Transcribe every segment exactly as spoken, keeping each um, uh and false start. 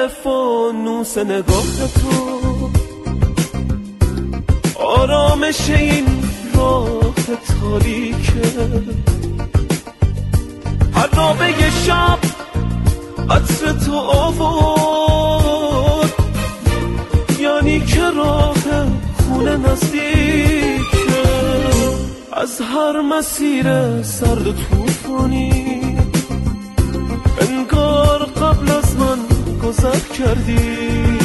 فانوس نگاه تو، آرامش این راه تاریکه. عرابه شب عطر تو آورد، یعنی که راه خونه نزدیکه. از هر مسیر سرد و طوفانی انگار قبل از من گذر کردی.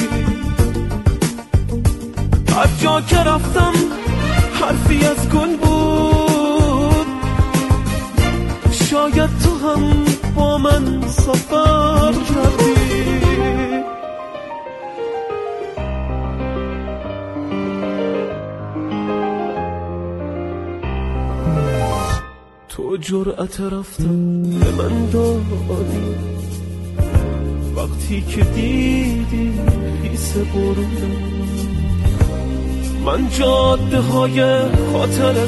هر جا که رفتم حرفی از گل بود، شاید تو هم با من سفر کردی. تو جرأت رفتن به من دادی وقتی که دیدی خیس برونم. من جاده های خاطر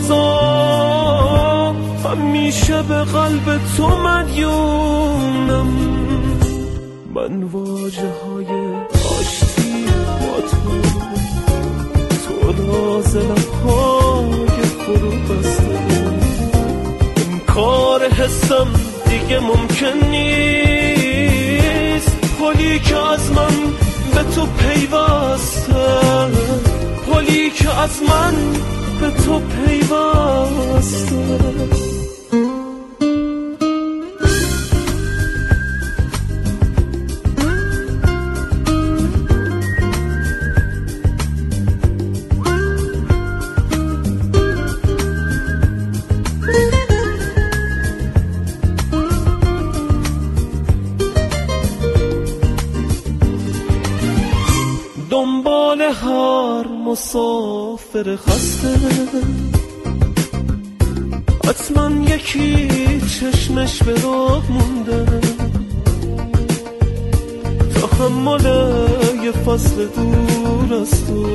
سازم، همیشه به قلب تو مدیونم. من واجه های آشتی با تو، تو راز لبهای فرو بسته. کار حسم دیگه ممکن نیست، پلی که از من به تو پیوسته، پلی که از من به تو پیوسته. دنبال هر مسافر خسته حتما یکی چشمش به راه مونده. تحمل یه فصل دور از تو،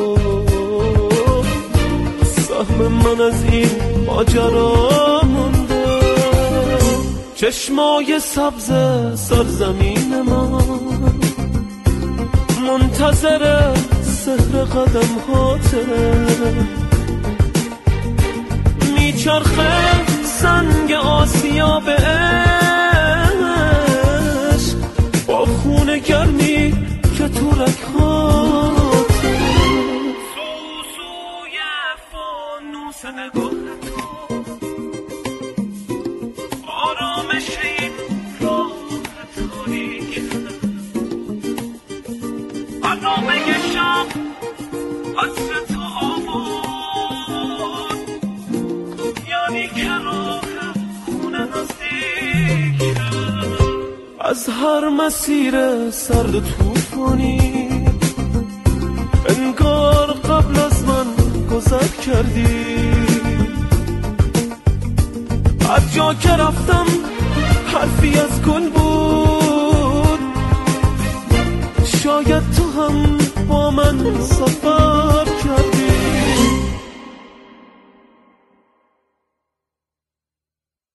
سهم من از این ماجرا مونده. چشمای سبز سرزمین من منتظر سحر قدم هاته، میچرخه سنگ آسیا به عشق با خون گرمی که تو رکهاته. سوسوی فانوس نگاه تو، آرامش این راه تاریکه. عرابه شب عطر تو آورد، یعنی که راه خونه نزدیکه. از هر مسیر سرد و طوفانی انگار قبل از من گذر کردی. هر جا که رفتم حرفی از گل بود، شاید تو هم با من سفر